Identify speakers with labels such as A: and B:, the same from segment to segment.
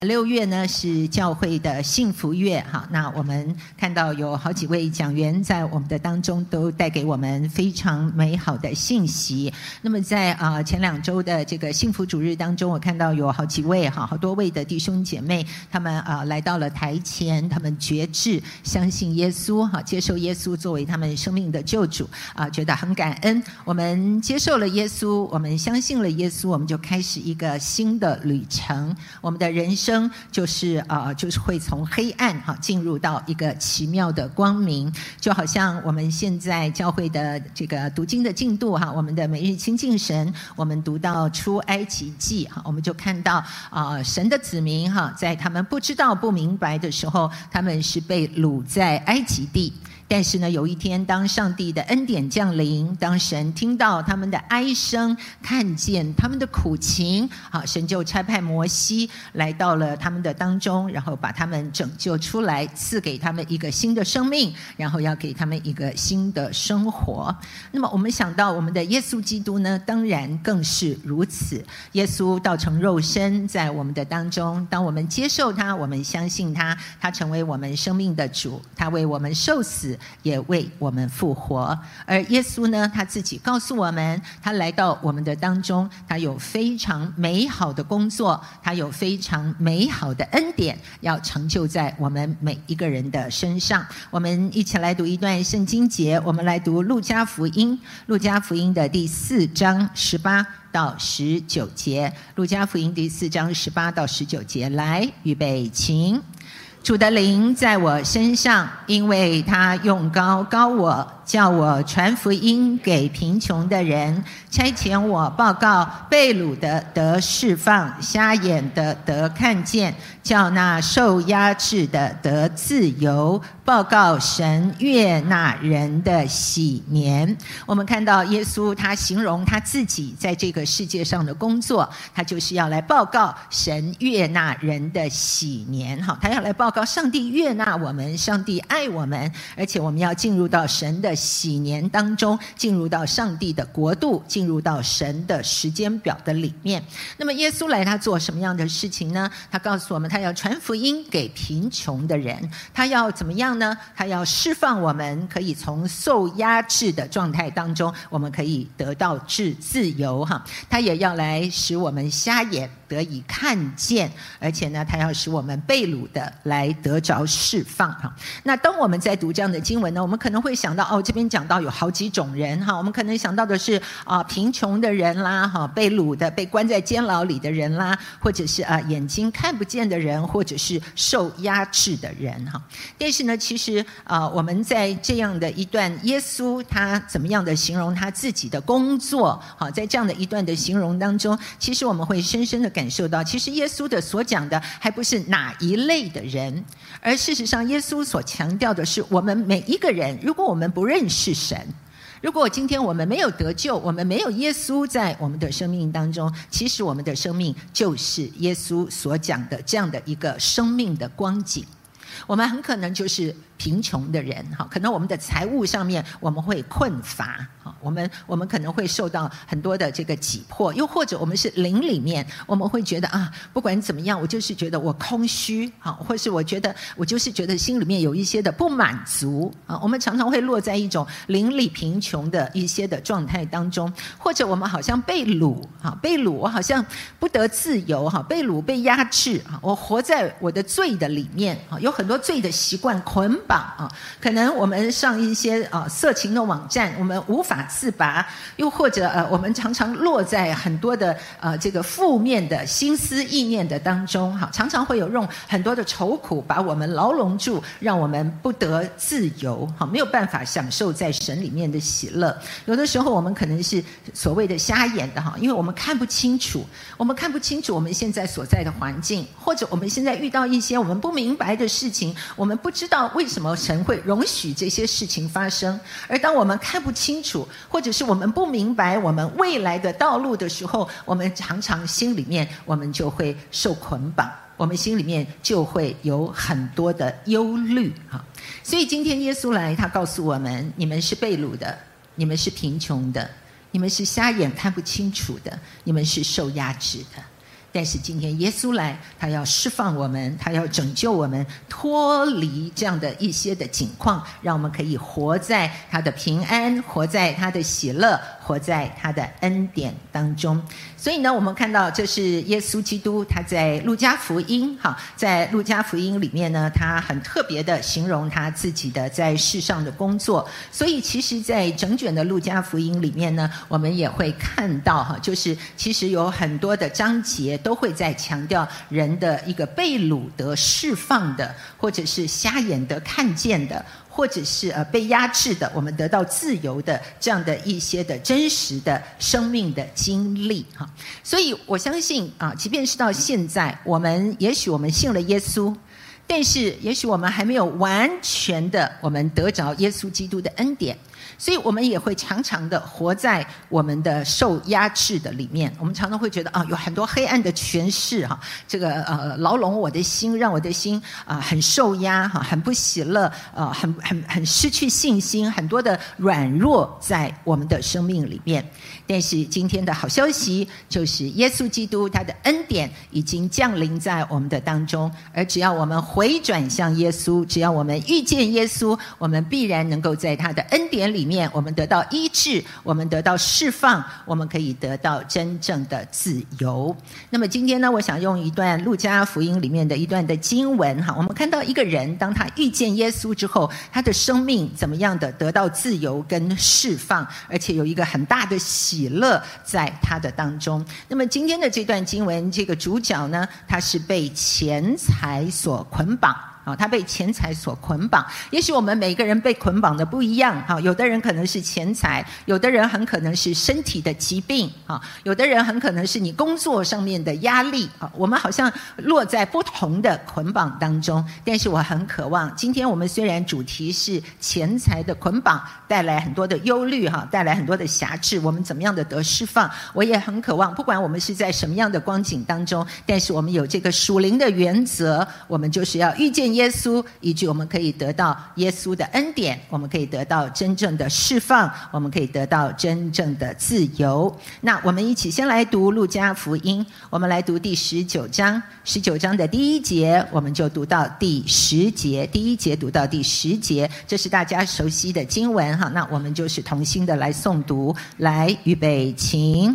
A: 6月呢是教会的幸福月哈，那我们看到有好几位讲员在我们的当中都带给我们非常美好的信息。那么在前2周的这个幸福主日当中，我看到有好几位好多位的弟兄姐妹，他们来到了台前，他们决志相信耶稣接受耶稣作为他们生命的救主觉得很感恩。我们接受了耶稣，我们相信了耶稣，我们就开始一个新的旅程，我们的人生就是会从黑暗进入到一个奇妙的光明。就好像我们现在教会的这个读经的进度我们的每日亲近神，我们读到出埃及记我们就看到神的子民在他们不知道不明白的时候，他们是被掳在埃及地。但是呢，有一天当上帝的恩典降临，当神听到他们的哀声，看见他们的苦情神就差派摩西来到了他们的当中，然后把他们拯救出来，赐给他们一个新的生命，然后要给他们一个新的生活。那么我们想到我们的耶稣基督呢，当然更是如此。耶稣道成肉身在我们的当中，当我们接受他，我们相信他，他成为我们生命的主，他为我们受死，也为我们复活。而耶稣呢，他自己告诉我们，他来到我们的当中，他有非常美好的工作，他有非常美好的恩典要成就在我们每一个人的身上。我们一起来读一段圣经节，我们来读路加福音的第4章18到19节。路加福音第4章18到19节，来，预备，请。主的灵在我身上，因为他用膏膏我，叫我传福音给贫穷的人，差遣我报告被掳的得释放，瞎眼的得看见，叫那受压制的得自由，报告神悦纳人的喜年。我们看到耶稣他形容他自己在这个世界上的工作，他就是要来报告神悦纳人的喜年。他要来报告上帝悦纳我们，上帝爱我们，而且我们要进入到神的喜年当中，进入到上帝的国度，进入到神的时间表的里面。那么耶稣来他做什么样的事情呢？他告诉我们，他要传福音给贫穷的人，他要怎么样呢？他要释放我们，可以从受压制的状态当中，我们可以得到自由他也要来使我们瞎眼得以看见，而且呢，他要使我们被掳的来得着释放那当我们在读这样的经文呢，我们可能会想到这边讲到有好几种人我们可能想到的是贫穷的人啦被掳的，被关在监牢里的人啦，或者是眼睛看不见的人，或者是受压制的人但是呢，其实我们在这样的一段耶稣他怎么样的形容他自己的工作在这样的一段的形容当中，其实我们会深深的感受到，其实耶稣的所讲的还不是哪一类的人，而事实上耶稣所强调的是我们每一个人，如果我们不认识神，如果今天我们没有得救，我们没有耶稣在我们的生命当中，其实我们的生命就是耶稣所讲的这样的一个生命的光景。我们很可能就是贫穷的人可能我们的财务上面我们会困乏我们可能会受到很多的这个挤迫，又或者我们是灵里面，我们会觉得不管怎么样，我就是觉得我空虚或是我就是觉得心里面有一些的不满足我们常常会落在一种灵里贫穷的一些的状态当中，或者我们好像被掳我好像不得自由被掳被压制我活在我的罪的里面有很多罪的习惯捆绑可能我们上一些色情的网站，我们无法自拔，又或者我们常常落在很多的这个负面的心思意念的当中常常会有用很多的愁苦把我们牢笼住，让我们不得自由没有办法享受在神里面的喜乐。有的时候我们可能是所谓的瞎眼的因为我们看不清楚我们现在所在的环境，或者我们现在遇到一些我们不明白的事情，我们不知道为什么神会容许这些事情发生。而当我们看不清楚，或者是我们不明白我们未来的道路的时候，我们常常心里面我们就会受捆绑，我们心里面就会有很多的忧虑所以今天耶稣来，他告诉我们，你们是被掳的，你们是贫穷的，你们是瞎眼看不清楚的，你们是受压制的， 但是今天耶稣来，他要释放我们，他要拯救我们，脱离这样的一些的境况，让我们可以活在他的平安，活在他的喜乐，活在他的恩典当中。所以呢，我们看到这是耶稣基督，他在路加福音，在路加福音里面呢，他很特别的形容他自己的在世上的工作。所以其实在整卷的路加福音里面呢，我们也会看到就是其实有很多的章节都会在强调人的一个被掳得释放的，或者是瞎眼得看见的，或者是被压制的，我们得到自由的这样的一些的真实的生命的经历哈。所以我相信即便是到现在，也许我们信了耶稣，但是也许我们还没有完全的我们得着耶稣基督的恩典。所以我们也会常常的活在我们的受压制的里面，我们常常会觉得有很多黑暗的权势这个牢笼我的心，让我的心很受压很不喜乐，很失去信心，很多的软弱在我们的生命里面。但是今天的好消息就是耶稣基督他的恩典已经降临在我们的当中，而只要我们回转向耶稣，只要我们遇见耶稣，我们必然能够在他的恩典里面，我们得到医治，我们得到释放，我们可以得到真正的自由。那么今天呢，我想用一段路加福音里面的一段的经文我们看到一个人当他遇见耶稣之后，他的生命怎么样的得到自由跟释放，而且有一个很大的喜乐在他的当中。那么今天的这段经文，这个主角呢，他是被钱财所捆绑他被钱财所捆绑。也许我们每个人被捆绑的不一样有的人可能是钱财，有的人很可能是身体的疾病有的人很可能是你工作上面的压力我们好像落在不同的捆绑当中。但是我很渴望，今天我们虽然主题是钱财的捆绑带来很多的忧虑带来很多的辖制，我们怎么样的得释放，我也很渴望，不管我们是在什么样的光景当中，但是我们有这个属灵的原则，我们就是要遇见耶稣，以及我们可以得到耶稣的恩典，我们可以得到真正的释放，我们可以得到真正的自由。那我们一起先来读路加福音，我们来读第19章，19章的第1节，我们就读到第10节，第1节读到第10节，这是大家熟悉的经文那我们就是同心的来诵读，来预备请。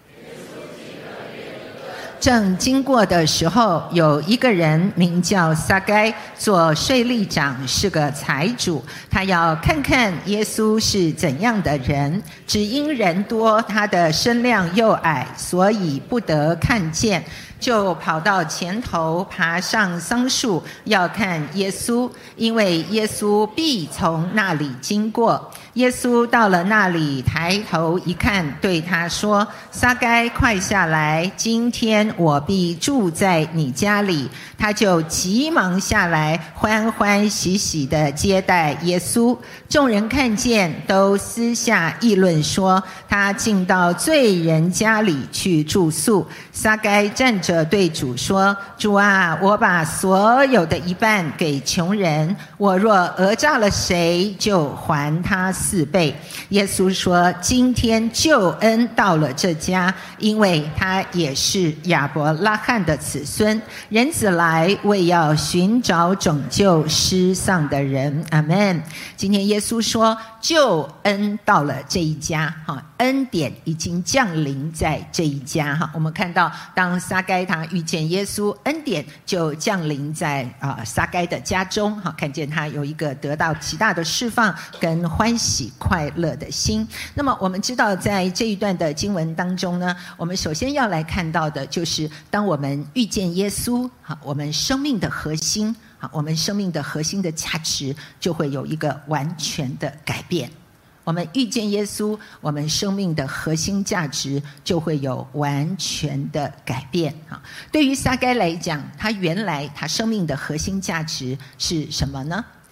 A: 正经过的时候，有一个人名叫撒该，做税吏长，是个财主。他要看看耶稣是怎样的人，只因人多，他的身量又矮，所以不得看见，就跑到前头，爬上桑树，要看耶稣，因为耶稣必从那里经过。耶稣到了那里，抬头一看，对他说：撒该，快下来，今天我必住在你家里。他就急忙下来，欢欢喜喜地接待耶稣。众人看见，都私下议论说，他进到罪人家里去住宿。撒该站着对主说：主啊，我把所有的一半给穷人，我若讹诈了谁，就还他4倍。耶稣说：今天救恩到了这家，因为他也是亚伯拉罕的子孙。人子来，为要寻找拯救失丧的人。阿们。今天耶稣说，救恩到了这一家恩典已经降临在这一家我们看到，当撒该他遇见耶稣，恩典就降临在撒该的家中看见他有一个得到极大的释放跟欢喜快乐的心。那么我们知道，在这一段的经文当中呢，我们首先要来看到的就是当我们遇见耶稣我们生命的核心我们生命的核心的价值就会有一个完全的改变。我们遇见耶稣，我们生命的核心价值就会有完全的改变对于撒该来讲，他原来他生命的核心价值是什么呢？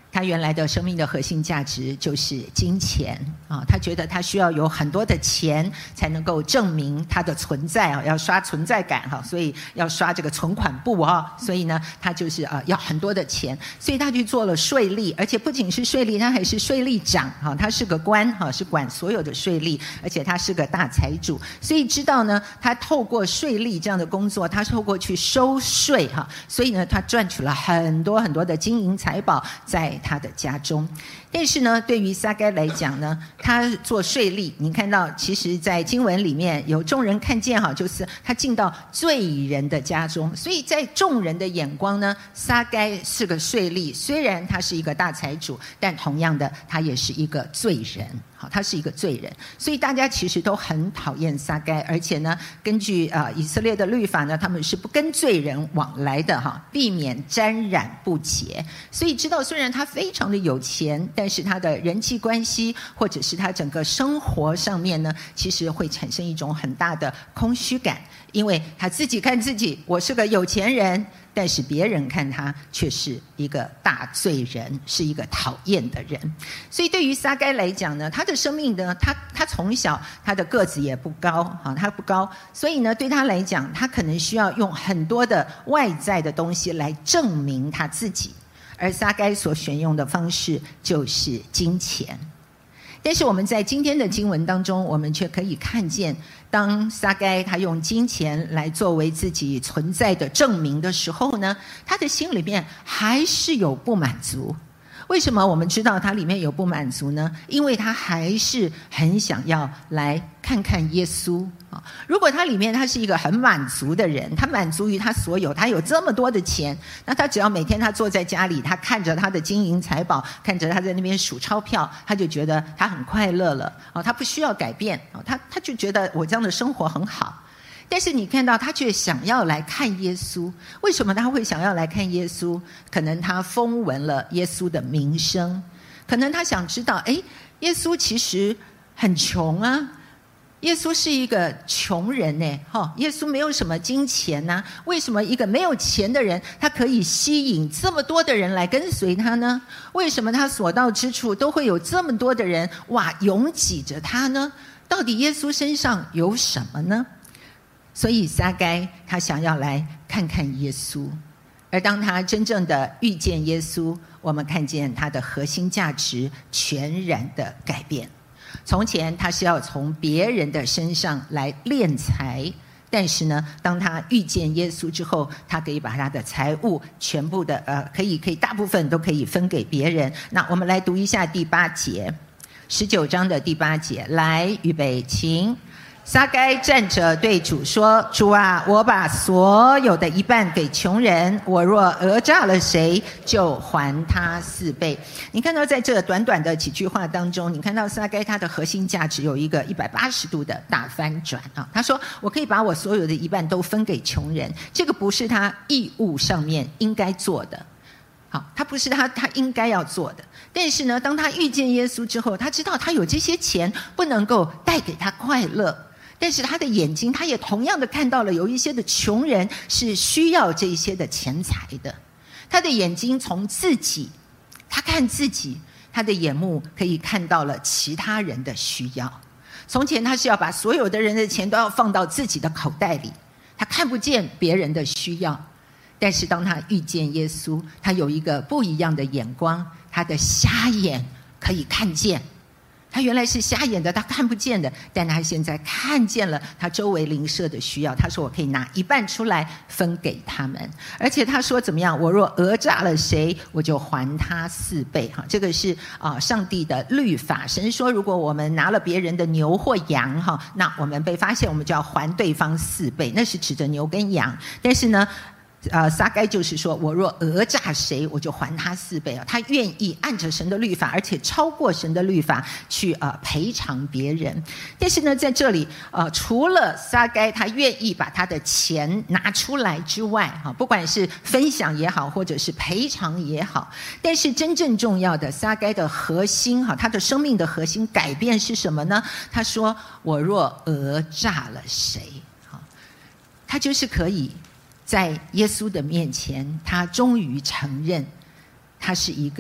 A: 他原来的生命的核心价值就是金钱啊，他觉得他需要有很多的钱才能够证明他的存在啊，要刷存在感哈，所以要刷这个存款簿啊，所以呢，他就是要很多的钱，所以他去做了税吏，而且不仅是税吏，他还是税吏长哈，他是个官哈，是管所有的税吏，而且他是个大财主，所以知道呢，他透过税吏这样的工作，他透过去收税哈，所以呢，他赚取了很多很多的金银财宝在他的家中。但是呢，对于撒该来讲呢，他做税吏，你看到其实在经文里面有众人看见哈，就是他进到罪人的家中，所以在众人的眼光呢，撒该是个税吏，虽然他是一个大财主，但同样的他也是一个罪人。好，他是一个罪人，所以大家其实都很讨厌撒该，而且呢，根据以色列的律法呢，他们是不跟罪人往来的哈，避免沾染不洁。所以知道虽然他非常的有钱，但是他的人际关系或者是他整个生活上面呢，其实会产生一种很大的空虚感，因为他自己看自己，我是个有钱人。但是别人看他却是一个大罪人，是一个讨厌的人。所以对于撒该来讲呢，他的生命呢，他从小他的个子也不高啊，他不高，所以呢对他来讲，他可能需要用很多的外在的东西来证明他自己，而撒该所选用的方式就是金钱。但是我们在今天的经文当中，我们却可以看见，当撒该他用金钱来作为自己存在的证明的时候呢，他的心里面还是有不满足。为什么我们知道他里面有不满足呢？因为他还是很想要来看看耶稣啊。如果他里面他是一个很满足的人，他满足于他所有，他有这么多的钱，那他只要每天他坐在家里，他看着他的金银财宝，看着他在那边数钞票，他就觉得他很快乐了啊，他不需要改变啊，他就觉得我这样的生活很好。但是你看到他却想要来看耶稣，为什么他会想要来看耶稣？可能他风闻了耶稣的名声，可能他想知道，耶稣其实很穷啊，耶稣是一个穷人呢，耶稣没有什么金钱啊，为什么一个没有钱的人，他可以吸引这么多的人来跟随他呢？为什么他所到之处都会有这么多的人拥挤着他呢？到底耶稣身上有什么呢？所以撒该他想要来看看耶稣，而当他真正的遇见耶稣，我们看见他的核心价值全然的改变。从前他是要从别人的身上来敛财，但是呢，当他遇见耶稣之后，他可以把他的财物全部的可以大部分都可以分给别人。那我们来读一下第8节，19章的第8节，来，预备，请。撒该站着对主说：主啊，我把所有的一半给穷人，我若讹诈了谁，就还他4倍。你看到在这短短的几句话当中，你看到撒该他的核心价值有一个180度的大翻转啊！他说：我可以把我所有的一半都分给穷人，这个不是他义务上面应该做的。好，他不是他应该要做的。但是呢，当他遇见耶稣之后，他知道他有这些钱不能够带给他快乐。但是他的眼睛，他也同样的看到了有一些的穷人是需要这些的钱财的。他的眼睛从自己，他看自己，他的眼目可以看到了其他人的需要。从前他是要把所有的人的钱都要放到自己的口袋里，他看不见别人的需要。但是当他遇见耶稣，他有一个不一样的眼光，他的瞎眼可以看见。他原来是瞎眼的，他看不见的，但他现在看见了他周围邻舍的需要。他说我可以拿一半出来分给他们，而且他说怎么样，我若讹诈了谁，我就还他4倍。这个是上帝的律法。神说如果我们拿了别人的牛或羊，那我们被发现，我们就要还对方4倍，那是指着牛跟羊。但是呢撒该就是说，我若讹诈谁，我就还他4倍。他愿意按着神的律法，而且超过神的律法去赔偿别人。但是呢，在这里除了撒该他愿意把他的钱拿出来之外，不管是分享也好，或者是赔偿也好，但是真正重要的，撒该的核心他的生命的核心改变是什么呢？他说：我若讹诈了谁，他就是可以在耶稣的面前，他终于承认他是一个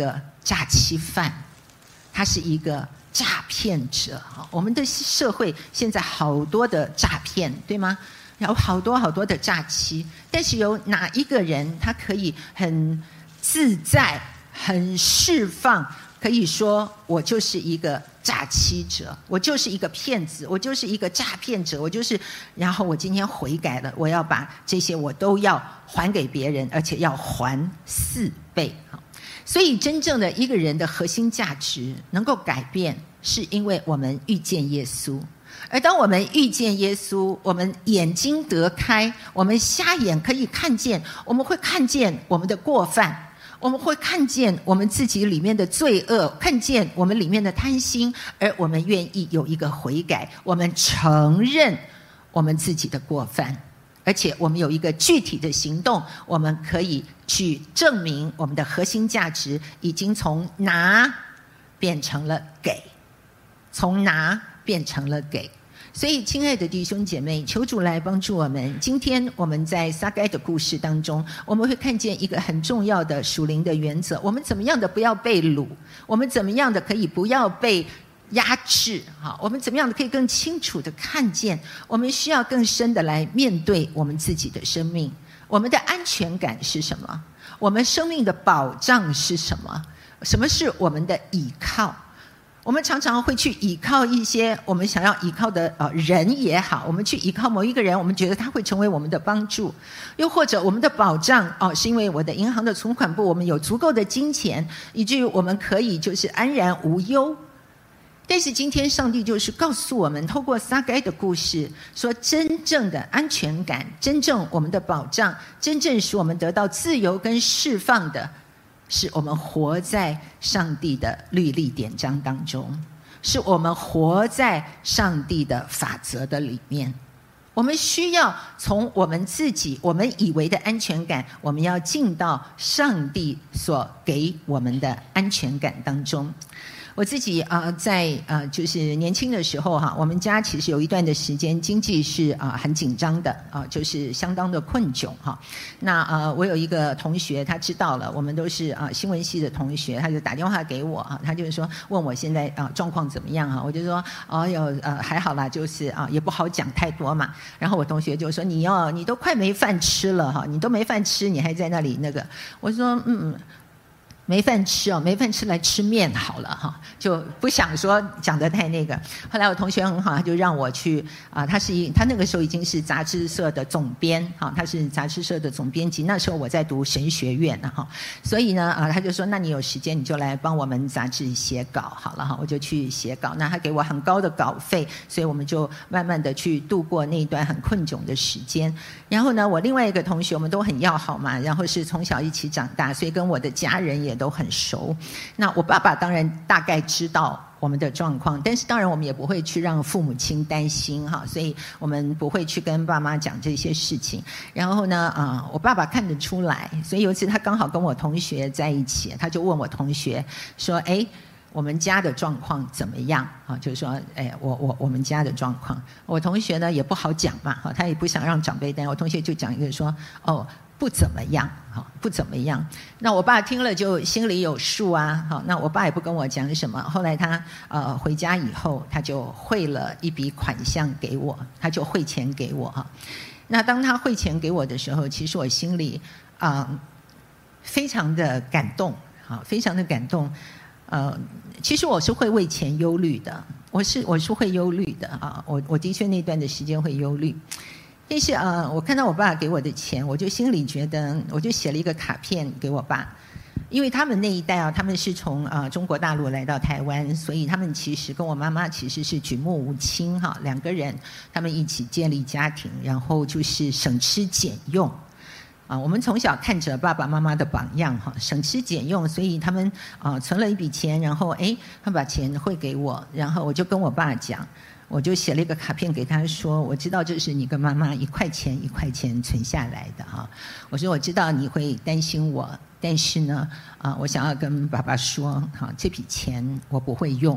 A: 诈欺犯，他是一个诈骗者。我们的社会现在好多的诈骗，对吗？有好多好多的诈欺，但是有哪一个人他可以很自在、很释放，可以说我就是一个诈欺者，我就是一个骗子，我就是一个诈骗者，然后我今天悔改了，我要把这些我都要还给别人，而且要还4倍。所以真正的一个人的核心价值能够改变，是因为我们遇见耶稣。而当我们遇见耶稣，我们眼睛得开，我们瞎眼可以看见，我们会看见我们的过犯，我们会看见我们自己里面的罪恶，看见我们里面的贪心，而我们愿意有一个悔改，我们承认我们自己的过犯，而且我们有一个具体的行动，我们可以去证明我们的核心价值已经从拿变成了给，从拿变成了给。所以亲爱的弟兄姐妹，求主来帮助我们。今天我们在撒该的故事当中，我们会看见一个很重要的属灵的原则，我们怎么样的不要被掳，我们怎么样的可以不要被压制，我们怎么样的可以更清楚的看见，我们需要更深的来面对我们自己的生命。我们的安全感是什么？我们生命的保障是什么？什么是我们的倚靠？我们常常会去倚靠一些我们想要倚靠的人也好，我们去倚靠某一个人，我们觉得他会成为我们的帮助，又或者我们的保障是因为我的银行的存款簿我们有足够的金钱，以至于我们可以就是安然无忧。但是今天上帝就是告诉我们，透过撒该的故事说，真正的安全感，真正我们的保障，真正使我们得到自由跟释放的，是我们活在上帝的律例典章当中，是我们活在上帝的法则的里面。我们需要从我们自己我们以为的安全感，我们要进到上帝所给我们的安全感当中。我自己在就是年轻的时候我们家其实有一段的时间经济是很紧张的就是相当的困窘那我有一个同学，他知道了，我们都是新闻系的同学，他就打电话给我他就是说问我现在状况怎么样我就说还好啦，就是也不好讲太多嘛。然后我同学就说你都快没饭吃了你都没饭吃，你还在那里那个。我说没饭吃没饭吃来吃面好了就不想说讲得太那个。后来我同学很好，他就让我去他那个时候已经是杂志社的总编他是杂志社的总编辑，那时候我在读神学院所以呢他就说那你有时间你就来帮我们杂志写稿好了我就去写稿。那他给我很高的稿费，所以我们就慢慢的去度过那一段很困窘的时间。然后呢我另外一个同学，我们都很要好嘛，然后是从小一起长大，所以跟我的家人也都很熟。那我爸爸当然大概知道我们的状况，但是当然我们也不会去让父母亲担心所以我们不会去跟爸妈讲这些事情。然后呢我爸爸看得出来，所以有一次他刚好跟我同学在一起，他就问我同学说我们家的状况怎么样就是说我们家的状况。我同学呢也不好讲嘛他也不想让长辈担心，我同学就讲一个说不怎么样不怎么样。那我爸听了就心里有数那我爸也不跟我讲什么。后来他回家以后，他就汇了一笔款项给我，他就汇钱给我那当他汇钱给我的时候，其实我心里非常的感动非常的感动。其实我是会为钱忧虑的，我是会忧虑的我的确那段的时间会忧虑。但是我看到我爸给我的钱，我就心里觉得，我就写了一个卡片给我爸。因为他们那一代他们是从中国大陆来到台湾，所以他们其实跟我妈妈其实是举目无亲两个人他们一起建立家庭，然后就是省吃俭用我们从小看着爸爸妈妈的榜样省吃俭用，所以他们存了一笔钱，然后他把钱汇给我，然后我就跟我爸讲，我就写了一个卡片给他说，我知道这是你跟妈妈1块钱1块钱存下来的我说我知道你会担心我，但是呢我想要跟爸爸说这笔钱我不会用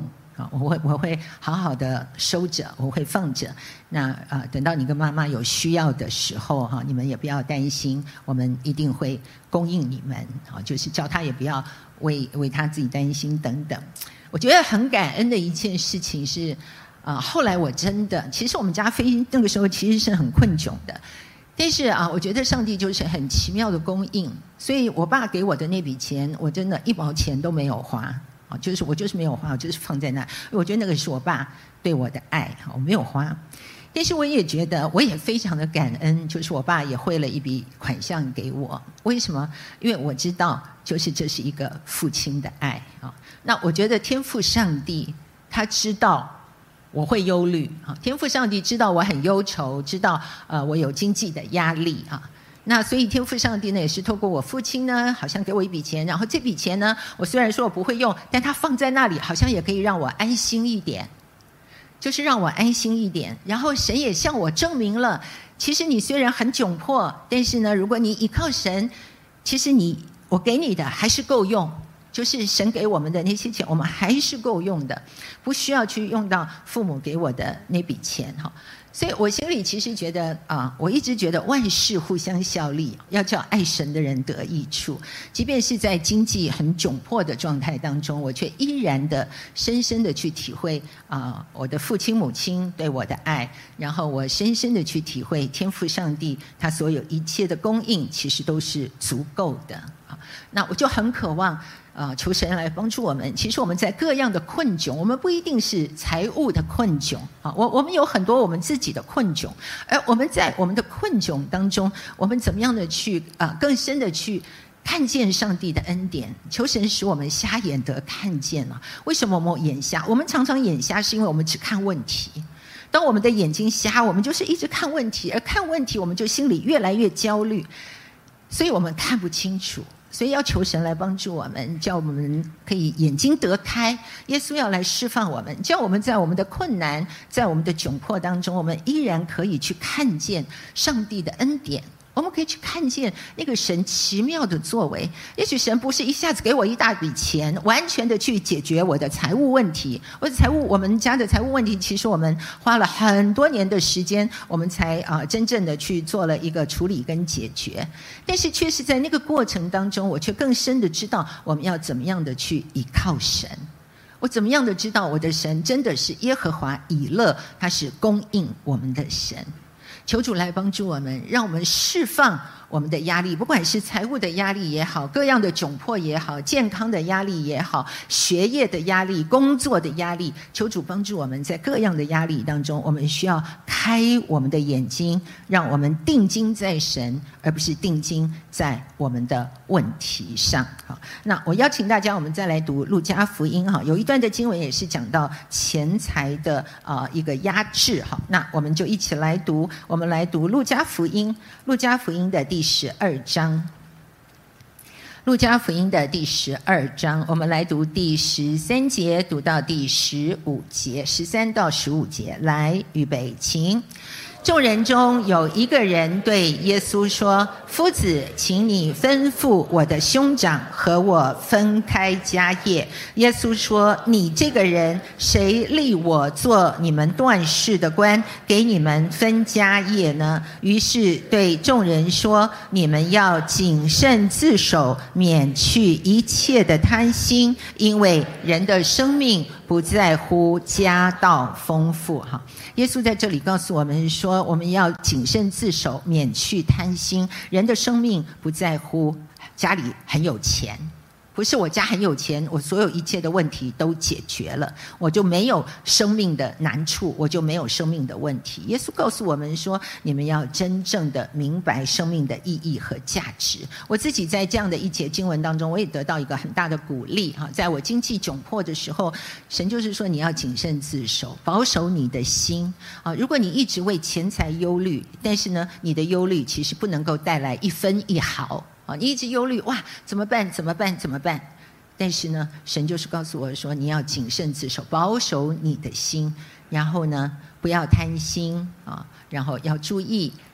A: 我会好好的收着，我会放着。那等到你跟妈妈有需要的时候你们也不要担心，我们一定会供应你们就是叫他也不要为他自己担心等等。我觉得很感恩的一件事情是后来我真的，其实我们家那个时候其实是很困窘的，但是我觉得上帝就是很奇妙的供应，所以我爸给我的那笔钱，我真的1毛钱都没有花就是我就是没有花，我就是放在那，我觉得那个是我爸对我的爱我没有花。但是我也觉得，我也非常的感恩，就是我爸也汇了一笔款项给我。为什么？因为我知道，就是这是一个父亲的爱那我觉得天父上帝他知道我会忧虑天父上帝知道我很忧愁，知道我有经济的压力那所以天父上帝呢，也是透过我父亲呢，好像给我一笔钱，然后这笔钱呢，我虽然说我不会用，但他放在那里，好像也可以让我安心一点。就是让我安心一点，然后神也向我证明了，其实你虽然很窘迫，但是呢，如果你依靠神，其实我给你的还是够用，就是神给我们的那些钱，我们还是够用的，不需要去用到父母给我的那笔钱所以我心里其实觉得我一直觉得万事互相效力，要叫爱神的人得益处。即便是在经济很窘迫的状态当中，我却依然的深深的去体会我的父亲母亲对我的爱，然后我深深的去体会天父上帝他所有一切的供应其实都是足够的那我就很渴望求神来帮助我们。其实我们在各样的困窘，我们不一定是财务的困窘我们有很多我们自己的困窘，而我们在我们的困窘当中，我们怎么样的去更深的去看见上帝的恩典。求神使我们瞎眼得看见为什么我们眼瞎？我们常常眼瞎是因为我们只看问题。当我们的眼睛瞎，我们就是一直看问题，而看问题我们就心里越来越焦虑，所以我们看不清楚。所以要求神来帮助我们，叫我们可以眼睛得开。耶稣要来释放我们，叫我们在我们的困难，在我们的窘迫当中，我们依然可以去看见上帝的恩典，我们可以去看见那个神奇妙的作为。也许神不是一下子给我一大笔钱，完全的去解决我的财务问题。我们家的财务问题，其实我们花了很多年的时间，我们才真正的去做了一个处理跟解决。但是却是在那个过程当中，我却更深的知道我们要怎么样的去依靠神。我怎么样的知道我的神真的是耶和华以勒，他是供应我们的神。求主来帮助我们，让我们释放我们的压力，不管是财务的压力也好，各样的窘迫也好，健康的压力也好，学业的压力，工作的压力。求主帮助我们在各样的压力当中，我们需要开我们的眼睛，让我们定睛在神，而不是定睛在我们的问题上。好，那我邀请大家，我们再来读路加福音有一段的经文也是讲到钱财的一个压制。好，那我们就一起来读，我们来读路加福音的第12章。路加福音的第12章，我们来读第13节读到第15节，13到15节。来，预备，请。众人中有一个人对耶稣说：夫子，请你吩咐我的兄长和我分开家业。耶稣说：你这个人，谁立我做你们断事的官，给你们分家业呢？于是对众人说：你们要谨慎自守，免去一切的贪心，因为人的生命不在乎家道丰富。耶稣在这里告诉我们说，我们要谨慎自守，免去贪心。人的生命不在乎家里很有钱，不是我家很有钱，我所有一切的问题都解决了，我就没有生命的难处，我就没有生命的问题。耶稣告诉我们说，你们要真正的明白生命的意义和价值。我自己在这样的一节经文当中，我也得到一个很大的鼓励。在我经济窘迫的时候，神就是说你要谨慎自守，保守你的心。如果你一直为钱财忧虑，但是呢，你的忧虑其实不能够带来一分一毫。你一直忧虑，哇，怎么办？但是呢，神就是告诉我说，你要谨慎自守，保守你的心，然后呢，不要贪心然后要注意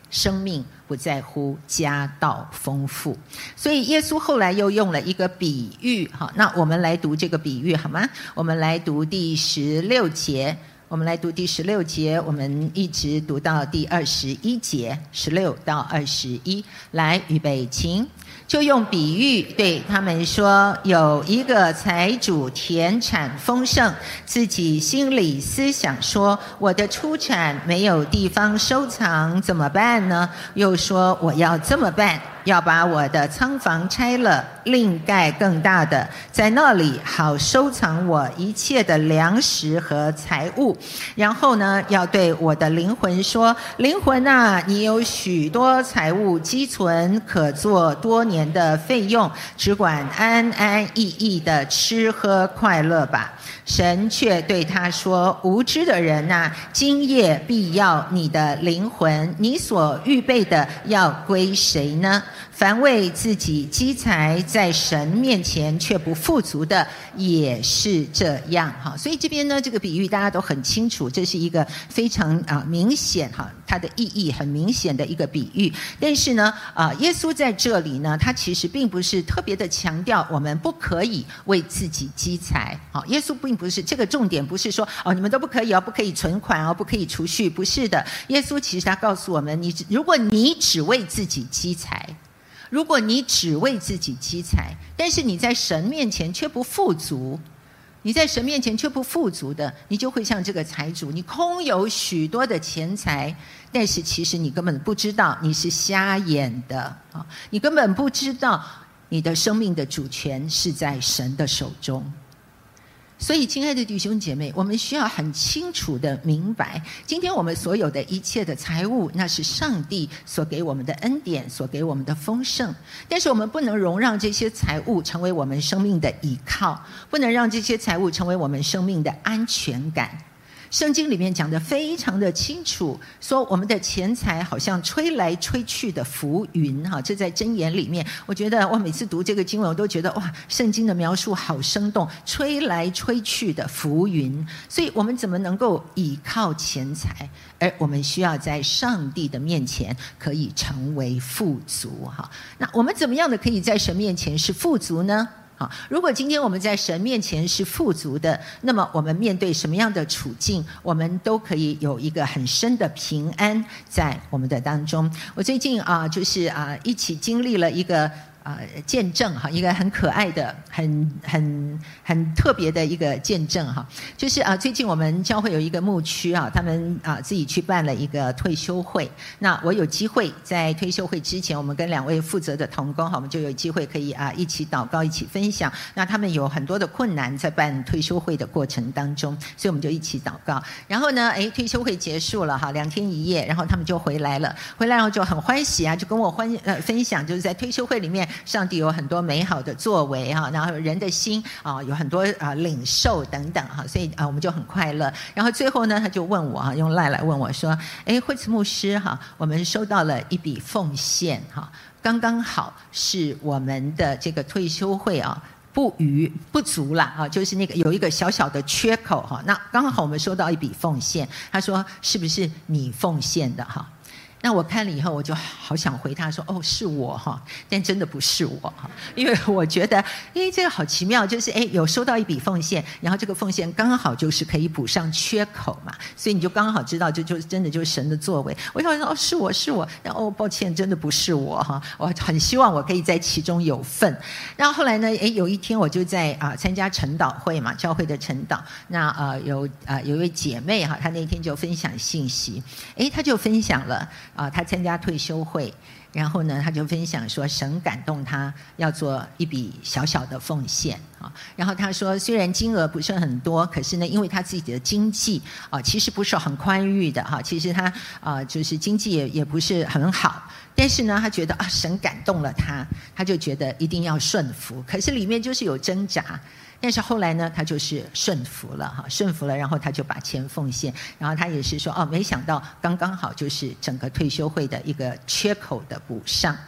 A: 生命不在乎家道丰富。所以耶稣后来又用了一个比喻，好，那我们来读这个比喻好吗？我们来读第16节，我们来读第16节，我们一直读到第21节，16到21。来，预备，请。就用比喻对他们说，有一个财主田产丰盛，自己心里思想说，我的出产没有地方收藏，怎么办呢？又说，我要这么办，要把我的仓房拆了，另盖更大的，在那里好收藏我一切的粮食和财物。然后呢，要对我的灵魂说，灵魂啊，你有许多财物积存，可做多年的费用，只管安安逸逸的吃喝快乐吧。神却对他说，无知的人啊，今夜必要你的灵魂，你所预备的要归谁呢？凡为自己积财，在神面前却不富足的，也是这样。所以这边呢，这个比喻大家都很清楚，这是一个非常明显它的意义很明显的一个比喻。但是呢，耶稣在这里呢，他其实并不是特别的强调我们不可以为自己积财。耶稣并不是这个重点，不是说你们都不可以不可以存款不可以储蓄，不是的。耶稣其实他告诉我们，如果你只为自己积财，如果你只为自己积财，但是你在神面前却不富足，你在神面前却不富足的，你就会像这个财主，你空有许多的钱财，但是其实你根本不知道你是瞎眼的，你根本不知道你的生命的主权是在神的手中。所以亲爱的弟兄姐妹，我们需要很清楚的明白，今天我们所有的一切的财物，那是上帝所给我们的恩典，所给我们的丰盛。但是我们不能容让这些财物成为我们生命的依靠，不能让这些财物成为我们生命的安全感。圣经里面讲得非常的清楚，说我们的钱财好像吹来吹去的浮云，这在箴言里面，我觉得我每次读这个经文我都觉得哇，圣经的描述好生动，吹来吹去的浮云。所以我们怎么能够依靠钱财，而我们需要在上帝的面前可以成为富足。那我们怎么样的可以在神面前是富足呢？如果今天我们在神面前是富足的，那么我们面对什么样的处境，我们都可以有一个很深的平安在我们的当中。我最近就是一起经历了一个见证一个很可爱的很特别的一个见证就是最近我们教会有一个牧区他们自己去办了一个退休会。那我有机会在退休会之前，我们跟2位负责的同工我们就有机会可以一起祷告，一起分享。那他们有很多的困难在办退休会的过程当中，所以我们就一起祷告。然后呢退休会结束了2天1夜，然后他们就回来了，然后就很欢喜就跟我分享，就是在退休会里面上帝有很多美好的作为然后人的心有很多领受等等所以我们就很快乐。然后最后呢，他就问我用赖来问我说，惠慈牧师我们收到了一笔奉献刚刚好是我们的这个退休会不足啦就是那个有一个小小的缺口那刚好我们收到一笔奉献，他说是不是你奉献的那我看了以后，我就好想回他说是我但真的不是我因为我觉得这个好奇妙，就是有收到一笔奉献，然后这个奉献刚好就是可以补上缺口嘛，所以你就刚好知道就真的就是神的作为。我就说是我然后抱歉真的不是我我很希望我可以在其中有份。然后后来呢有一天我就在参加晨祷会嘛，教会的晨祷。那有一位姐妹她那天就分享信息，她就分享了他参加退休会，然后呢他就分享说神感动他要做一笔小小的奉献然后他说虽然金额不是很多，可是呢因为他自己的经济其实不是很宽裕的其实他就是经济也不是很好，但是呢他觉得神感动了他就觉得一定要顺服，可是里面就是有挣扎。但是后来呢他就是顺服了然后他就把钱奉献，然后他也是说没想到刚刚好就是整个退休会的一个缺口的补上。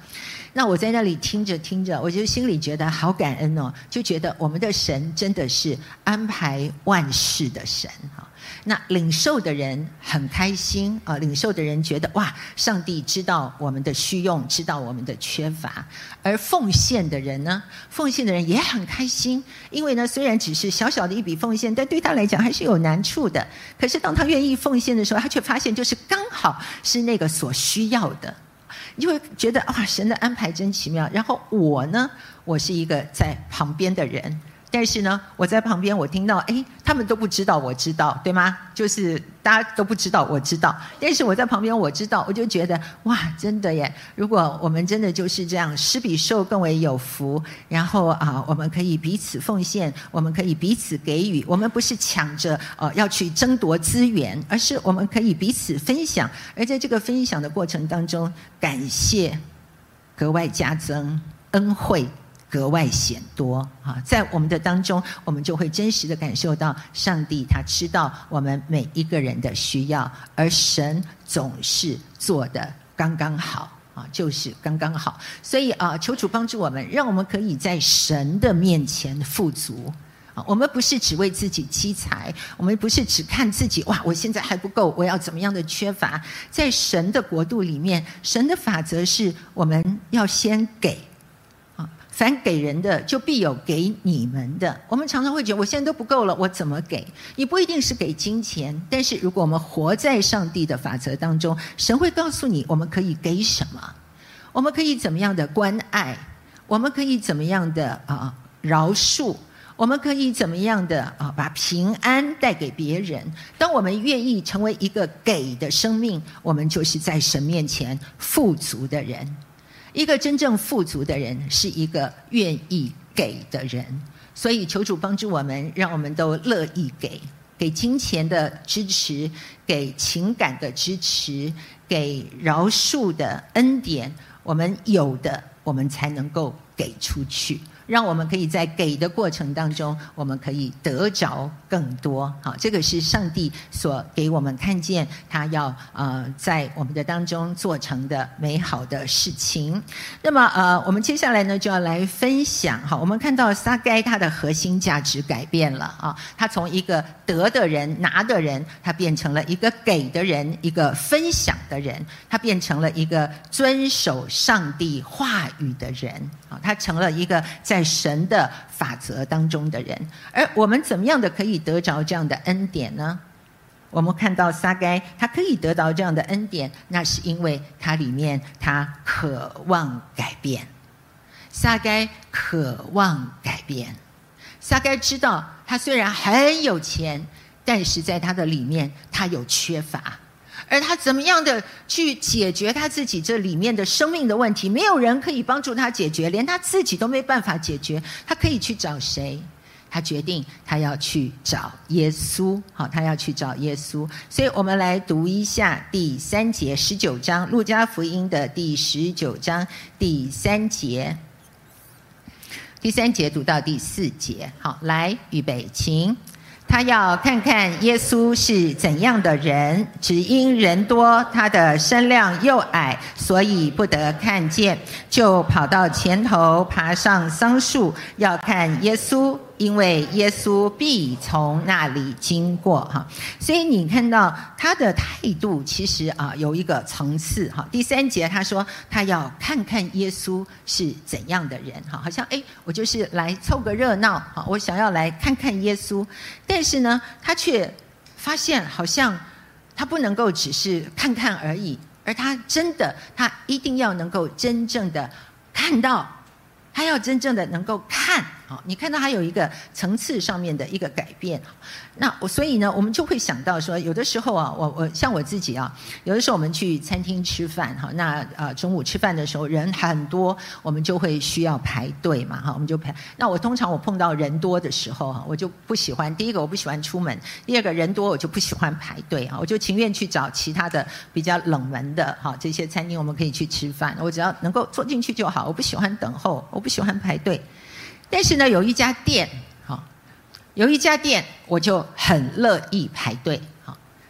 A: 那我在那里听着听着，我就心里觉得好感恩哦，就觉得我们的神真的是安排万事的神哈。那领受的人很开心啊，领受的人觉得哇，上帝知道我们的需用，知道我们的缺乏。而奉献的人呢，奉献的人也很开心，因为呢，虽然只是小小的一笔奉献，但对他来讲还是有难处的。可是当他愿意奉献的时候，他却发现就是刚好是那个所需要的。你就会觉得哇，神的安排真奇妙。然后我呢，我是一个在旁边的人，但是呢，我在旁边，我听到，他们都不知道我知道，对吗？就是大家都不知道我知道，但是我在旁边我知道，我就觉得哇，真的耶！如果我们真的就是这样，施比受更为有福，然后我们可以彼此奉献，我们可以彼此给予，我们不是抢着要去争夺资源，而是我们可以彼此分享，而在这个分享的过程当中，感谢格外加增，恩惠格外显多啊！在我们的当中，我们就会真实的感受到上帝他知道我们每一个人的需要，而神总是做的刚刚好啊，就是刚刚好。所以求主帮助我们，让我们可以在神的面前富足。我们不是只为自己积财，我们不是只看自己哇，我现在还不够，我要怎么样的缺乏。在神的国度里面，神的法则是我们要先给。凡给人的，就必有给你们的。我们常常会觉得，我现在都不够了，我怎么给？你不一定是给金钱，但是如果我们活在上帝的法则当中，神会告诉你，我们可以给什么，我们可以怎么样的关爱，我们可以怎么样的饶恕，我们可以怎么样的把平安带给别人。当我们愿意成为一个给的生命，我们就是在神面前富足的人。一个真正富足的人是一个愿意给的人，所以求主帮助我们，让我们都乐意给金钱的支持，给情感的支持，给饶恕的恩典，我们有的我们才能够给出去，让我们可以在给的过程当中，我们可以得着更多。好，这个是上帝所给我们看见他要在我们的当中做成的美好的事情。那么我们接下来呢就要来分享。好，我们看到撒该他的核心价值改变了啊，他从一个得的人拿的人，他变成了一个给的人，一个分享的人，他变成了一个遵守上帝话语的人啊，他成了一个在神的法则当中的人。而我们怎么样的可以得着这样的恩典呢？我们看到撒该他可以得到这样的恩典，那是因为他里面他渴望改变。撒该渴望改变，撒该知道他虽然很有钱，但是在他的里面他有缺乏，而他怎么样的去解决他自己这里面的生命的问题，没有人可以帮助他解决，连他自己都没办法解决，他可以去找谁？他决定他要去找耶稣。好，他要去找耶稣。所以我们来读一下第3节，19章路加福音的第19章第3节，第3节读到第4节。好，来预备请。他要看看耶稣是怎样的人，只因人多，他的身量又矮，所以不得看见，就跑到前头，爬上桑树，要看耶稣，因为耶稣必从那里经过哈。所以你看到他的态度其实有一个层次哈。第3节他说他要看看耶稣是怎样的人哈，好像我就是来凑个热闹哈，我想要来看看耶稣，但是呢他却发现好像他不能够只是看看而已，而他一定要能够真正的看到，他要真正的能够看。你看到他有一个层次上面的一个改变。那所以呢我们就会想到说，有的时候我像我自己有的时候我们去餐厅吃饭那中午吃饭的时候人很多，我们就会需要排队嘛我们就排。那我通常碰到人多的时候我就不喜欢，第一个我不喜欢出门，第二个人多我就不喜欢排队我就情愿去找其他的比较冷门的这些餐厅，我们可以去吃饭，我只要能够坐进去就好，我不喜欢等候，我不喜欢排队。但是呢有一家店我就很乐意排队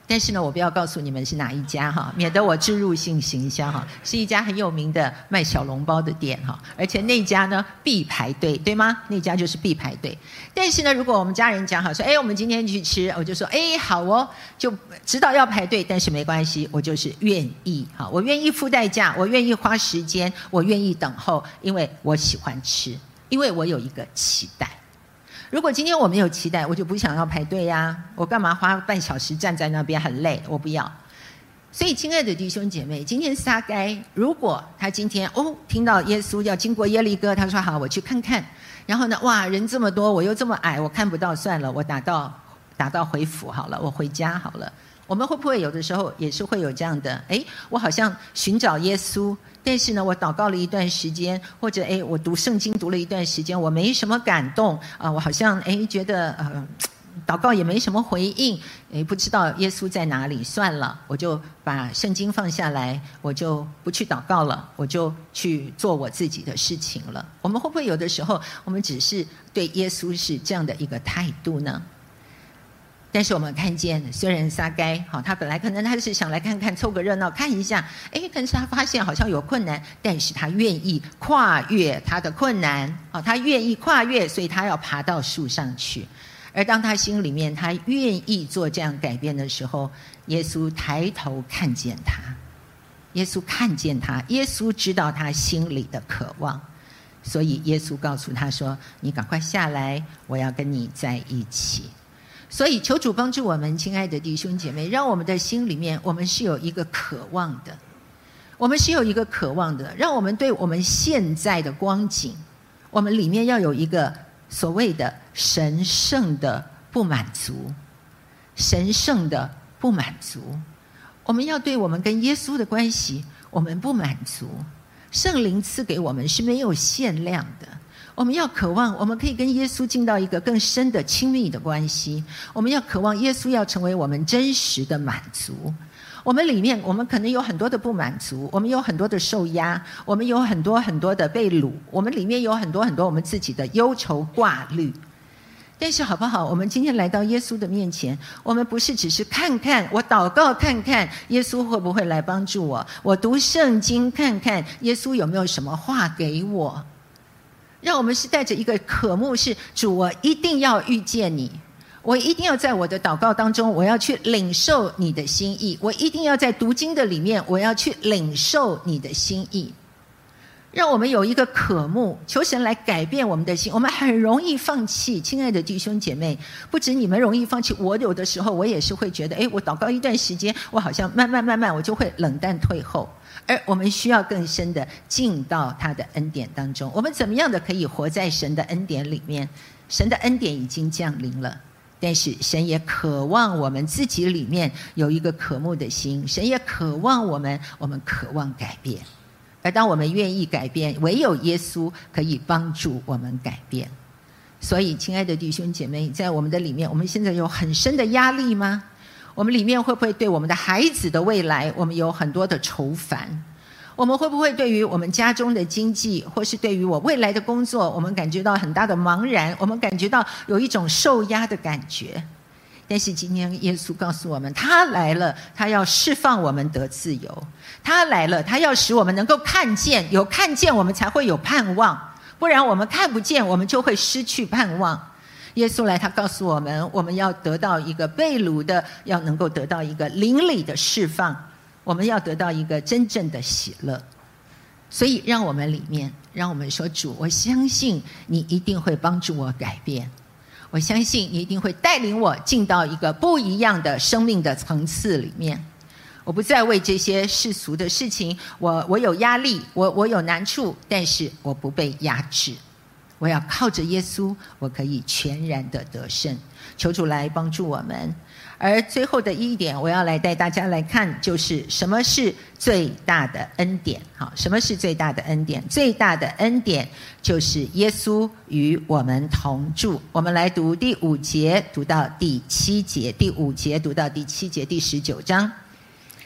A: 但是呢，我不要告诉你们是哪一家哈，免得我置入性行销哈，是一家很有名的卖小笼包的店哈，而且那家呢必排队，对吗？那家就是必排队。但是呢，如果我们家人讲好说，我们今天去吃，我就说，好哦，就知道要排队，但是没关系，我就是愿意哈，我愿意付代价，我愿意花时间，我愿意等候，因为我喜欢吃，因为我有一个期待。如果今天我没有期待，我就不想要排队呀，我干嘛花半小时站在那边很累，我不要。所以亲爱的弟兄姐妹，今天撒该如果他今天听到耶稣要经过耶利哥，他说好，我去看看，然后呢，哇，人这么多，我又这么矮，我看不到，算了，我打道回府好了，我回家好了。我们会不会有的时候也是会有这样的，我好像寻找耶稣，但是呢，我祷告了一段时间，或者我读圣经读了一段时间，我没什么感动我好像觉得祷告也没什么回应，不知道耶稣在哪里，算了，我就把圣经放下来，我就不去祷告了，我就去做我自己的事情了。我们会不会有的时候，我们只是对耶稣是这样的一个态度呢？但是我们看见，虽然撒该他本来可能他是想来看看凑个热闹看一下，但是他发现好像有困难，但是他愿意跨越他的困难他愿意跨越，所以他要爬到树上去。而当他心里面他愿意做这样改变的时候，耶稣抬头看见他，耶稣看见他，耶稣知道他心里的渴望，所以耶稣告诉他说，你赶快下来，我要跟你在一起。所以求主帮助我们，亲爱的弟兄姐妹，让我们的心里面我们是有一个渴望的，我们是有一个渴望的，让我们对我们现在的光景，我们里面要有一个所谓的神圣的不满足，神圣的不满足。我们要对我们跟耶稣的关系我们不满足，圣灵赐给我们是没有限量的，我们要渴望我们可以跟耶稣进到一个更深的亲密的关系，我们要渴望耶稣要成为我们真实的满足。我们里面我们可能有很多的不满足，我们有很多的受压，我们有很多很多的被掳，我们里面有很多很多我们自己的忧愁挂虑。但是好不好，我们今天来到耶稣的面前，我们不是只是看看，我祷告看看耶稣会不会来帮助我，我读圣经看看耶稣有没有什么话给我，让我们是带着一个渴慕，是主，我一定要遇见你，我一定要在我的祷告当中我要去领受你的心意，我一定要在读经的里面我要去领受你的心意。让我们有一个渴慕，求神来改变我们的心。我们很容易放弃，亲爱的弟兄姐妹，不止你们容易放弃，我有的时候我也是会觉得我祷告一段时间，我好像慢慢我就会冷淡退后。而我们需要更深的进到他的恩典当中。我们怎么样的可以活在神的恩典里面？神的恩典已经降临了，但是神也渴望我们自己里面有一个渴慕的心，神也渴望我们渴望改变。而当我们愿意改变，唯有耶稣可以帮助我们改变。所以亲爱的弟兄姐妹，在我们的里面，我们现在有很深的压力吗？我们里面会不会对我们的孩子的未来我们有很多的愁烦？我们会不会对于我们家中的经济，或是对于我未来的工作，我们感觉到很大的茫然，我们感觉到有一种受压的感觉？但是今天耶稣告诉我们，他来了，他要释放我们得自由，他来了，他要使我们能够看见，有看见我们才会有盼望，不然我们看不见，我们就会失去盼望。耶稣来，他告诉我们，我们要得到一个被掳的，要能够得到一个灵里的释放，我们要得到一个真正的喜乐。所以让我们里面，让我们说，主，我相信你一定会帮助我改变，我相信你一定会带领我进到一个不一样的生命的层次里面。我不再为这些世俗的事情，我有压力，我有难处，但是我不被压制，我要靠着耶稣，我可以全然的得胜。求主来帮助我们。而最后的一点，我要来带大家来看，就是什么是最大的恩典。好，什么是最大的恩典？最大的恩典就是耶稣与我们同住。我们来读第5节读到第7节，第5节读到第7节，第19章。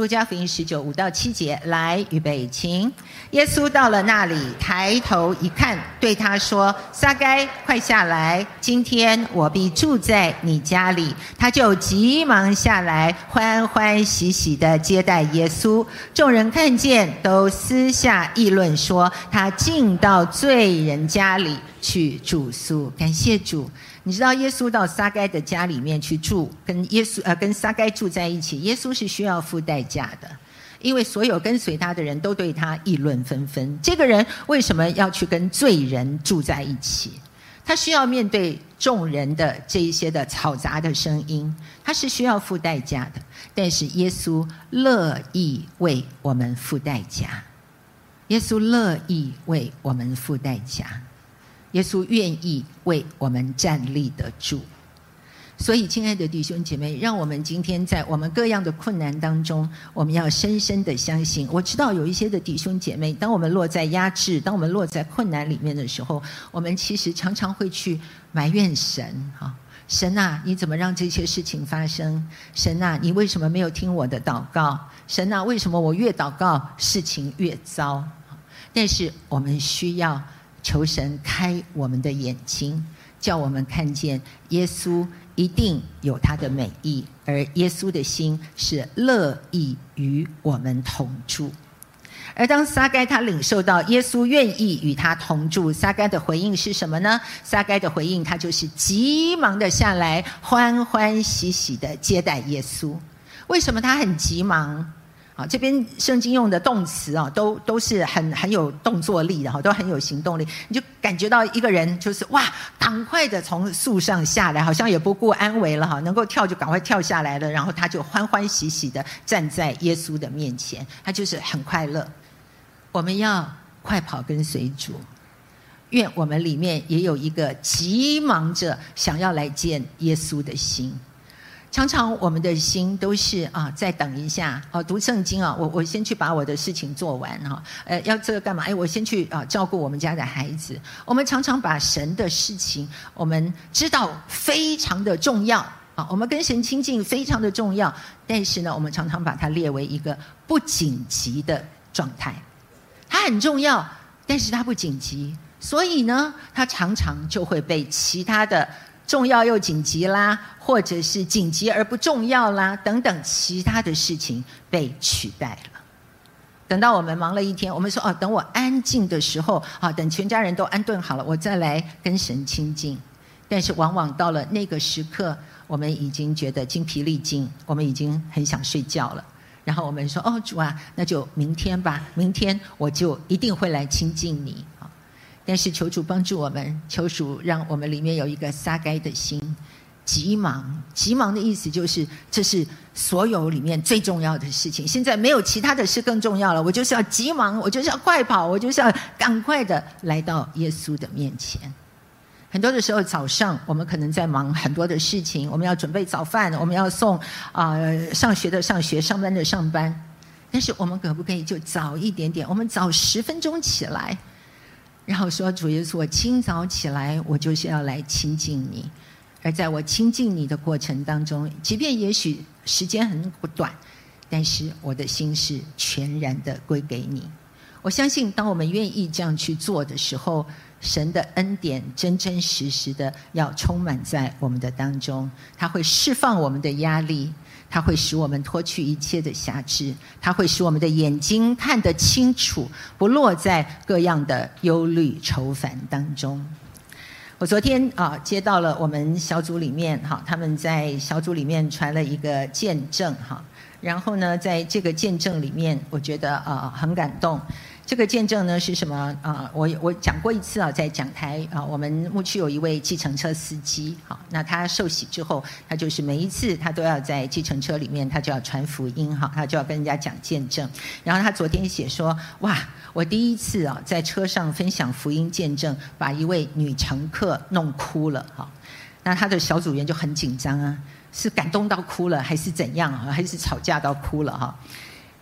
A: 路加福音19:5-7，来，预备，请。耶稣到了那里，抬头一看，对他说：撒该，快下来，今天我必住在你家里。他就急忙下来，欢欢喜喜地接待耶稣。众人看见，都私下议论说，他进到罪人家里去住宿。感谢主。你知道耶稣到撒该的家里面去住，跟撒该住在一起，耶稣是需要付代价的，因为所有跟随他的人都对他议论纷纷。这个人为什么要去跟罪人住在一起？他需要面对众人的这一些的嘈杂的声音，他是需要付代价的。但是耶稣乐意为我们付代价，耶稣乐意为我们付代价，耶稣愿意为我们站立得住。所以亲爱的弟兄姐妹，让我们今天在我们各样的困难当中，我们要深深的相信。我知道有一些的弟兄姐妹，当我们落在压制，当我们落在困难里面的时候，我们其实常常会去埋怨神。神啊，你怎么让这些事情发生？神啊，你为什么没有听我的祷告？神啊，为什么我越祷告事情越糟？但是我们需要求神开我们的眼睛，叫我们看见耶稣一定有他的美意，而耶稣的心是乐意与我们同住。而当撒该他领受到耶稣愿意与他同住，撒该的回应是什么呢？撒该的回应，他就是急忙的下来，欢欢喜喜的接待耶稣。为什么他很急忙？这边圣经用的动词都是很有动作力的，都很有行动力。你就感觉到一个人就是哇，赶快的从树上下来，好像也不顾安危了，能够跳就赶快跳下来了，然后他就欢欢喜喜的站在耶稣的面前，他就是很快乐。我们要快跑跟随主，愿我们里面也有一个急忙着想要来见耶稣的心。常常我们的心都是再等一下读圣经我先去把我的事情做完要这个干嘛？我先去照顾我们家的孩子。我们常常把神的事情，我们知道非常的重要我们跟神亲近非常的重要，但是呢，我们常常把它列为一个不紧急的状态。它很重要，但是它不紧急，所以呢，它常常就会被其他的重要又紧急啦，或者是紧急而不重要啦，等等其他的事情被取代了。等到我们忙了一天，我们说等我安静的时候等全家人都安顿好了，我再来跟神亲近。但是往往到了那个时刻，我们已经觉得精疲力尽，我们已经很想睡觉了。然后我们说主啊，那就明天吧，明天我就一定会来亲近你。但是求主帮助我们，求主让我们里面有一个撒该的心。急忙，急忙的意思就是这是所有里面最重要的事情，现在没有其他的事更重要了，我就是要急忙，我就是要快跑，我就是要赶快的来到耶稣的面前。很多的时候早上我们可能在忙很多的事情，我们要准备早饭，我们要送上学的上学，上班的上班。但是我们可不可以就早一点点，我们早10分钟起来，然后说主耶稣，我清早起来我就是要来亲近你。而在我亲近你的过程当中，即便也许时间很短，但是我的心是全然的归给你。我相信当我们愿意这样去做的时候，神的恩典真真实实的要充满在我们的当中，他会释放我们的压力，他会使我们脱去一切的辖制，他会使我们的眼睛看得清楚，不落在各样的忧虑愁烦当中。我昨天接到了我们小组里面他们在小组里面传了一个见证然后呢，在这个见证里面，我觉得很感动。这个见证呢是什么我讲过一次在讲台我们牧区有一位计程车司机那他受洗之后，他就是每一次他都要在计程车里面，他就要传福音他就要跟人家讲见证。然后他昨天写说，哇，我第一次在车上分享福音见证，把一位女乘客弄哭了那他的小组员就很紧张是感动到哭了还是怎样还是吵架到哭了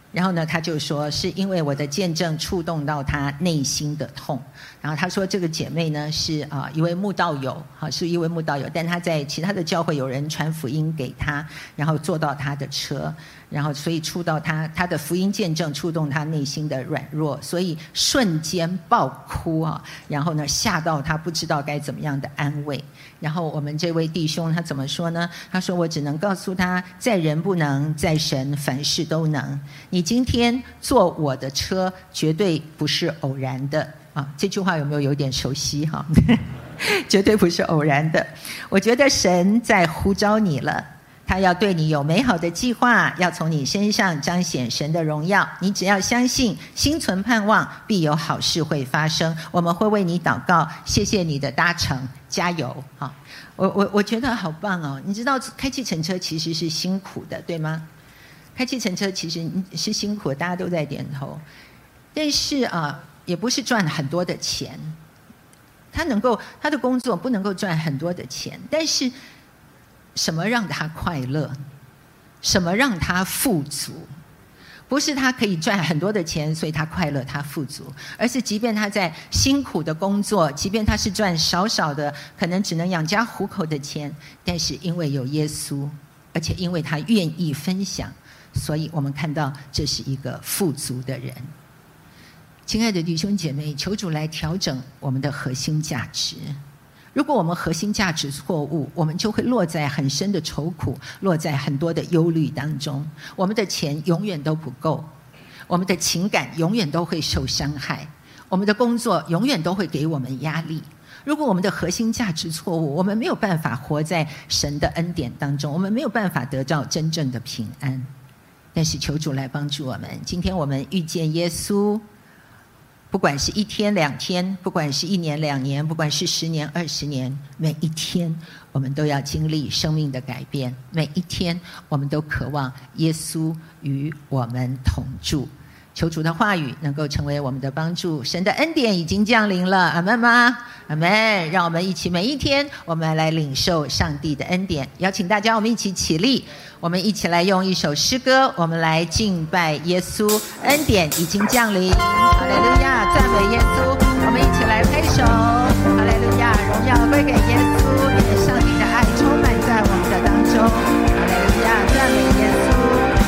A: 然后呢，他就说是因为我的见证触动到他内心的痛。然后他说这个姐妹呢是一位慕道友，是一位慕道友，但他在其他的教会有人传福音给他，然后坐到他的车，然后所以触到他的福音见证触动他内心的软弱，所以瞬间爆哭然后呢吓到他不知道该怎么样的安慰。然后我们这位弟兄他怎么说呢？他说我只能告诉他，在人不能，在神凡事都能。你今天坐我的车绝对不是偶然的这句话有没有点熟悉绝对不是偶然的。我觉得神在呼召你了，他要对你有美好的计划，要从你身上彰显神的荣耀。你只要相信，心存盼望，必有好事会发生。我们会为你祷告，谢谢你的搭乘，加油我觉得好棒你知道开计程车其实是辛苦的，对吗？开计程车其实是辛苦的，大家都在点头。但是也不是赚很多的钱，他的工作不能够赚很多的钱，但是什么让他快乐？什么让他富足？不是他可以赚很多的钱，所以他快乐，他富足，而是即便他在辛苦的工作，即便他是赚少少的，可能只能养家糊口的钱，但是因为有耶稣，而且因为他愿意分享，所以我们看到这是一个富足的人。亲爱的弟兄姐妹，求主来调整我们的核心价值。如果我们核心价值错误，我们就会落在很深的愁苦，落在很多的忧虑当中。我们的钱永远都不够，我们的情感永远都会受伤害，我们的工作永远都会给我们压力。如果我们的核心价值错误，我们没有办法活在神的恩典当中，我们没有办法得到真正的平安。但是求主来帮助我们，今天我们遇见耶稣，不管是1天2天，不管是1年2年，不管是10年20年，每一天我们都要经历生命的改变，每一天我们都渴望耶稣与我们同住。求主的话语能够成为我们的帮助，神的恩典已经降临了，阿们吗？阿们。让我们一起每一天我们来领受上帝的恩典。邀请大家我们一起起立，我们一起来用一首诗歌，我们来敬拜耶稣。恩典已经降临，哈利路亚，赞美耶稣。我们一起来拍手，哈利路亚，荣耀归给耶稣，因为上帝的爱充满在我们的当中，哈利路亚，赞美耶稣。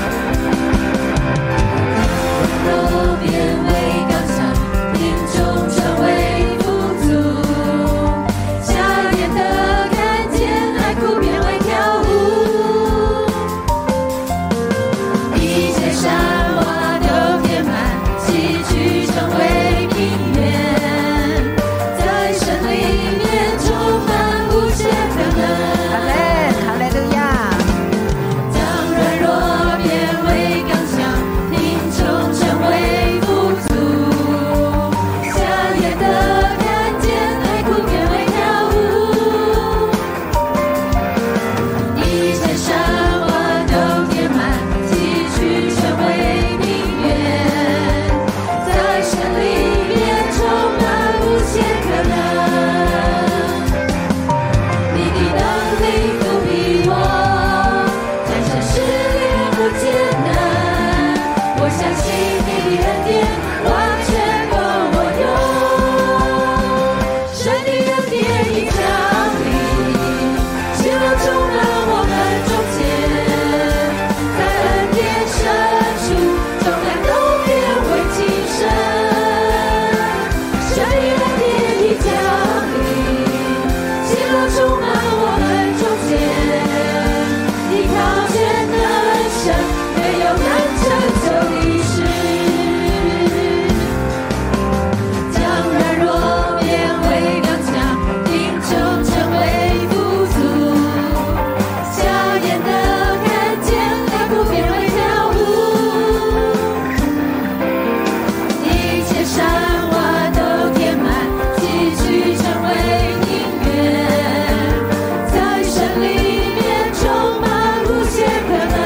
B: 路边为刚强，民众成为富足，瞎眼的看见，海枯变为跳舞，一切山洼都填满，崎岖成为平原，在神里面充满无限可能。
A: 阿们，哈利路亚。
B: 当软弱变为刚强，贫穷成为富足，瞎眼的看见，海枯变为跳舞，一切山洼都填满，崎岖成为平原，在神里面充满无限可能。你的能力不比我，战胜试炼不艰难，我相信你的恩典完全够我用，神的恩典已降临，喜乐充满我们中间，在恩典深处，重担都变为轻省，神的恩典已降临，喜乐充满我们中间，依靠全能神，没有难成就的事，将软弱变为刚强，贫穷成为富足，瞎眼的看见，海枯变为跳舞，一切山洼都填满，崎岖成为平原，在神里面充满无限可能。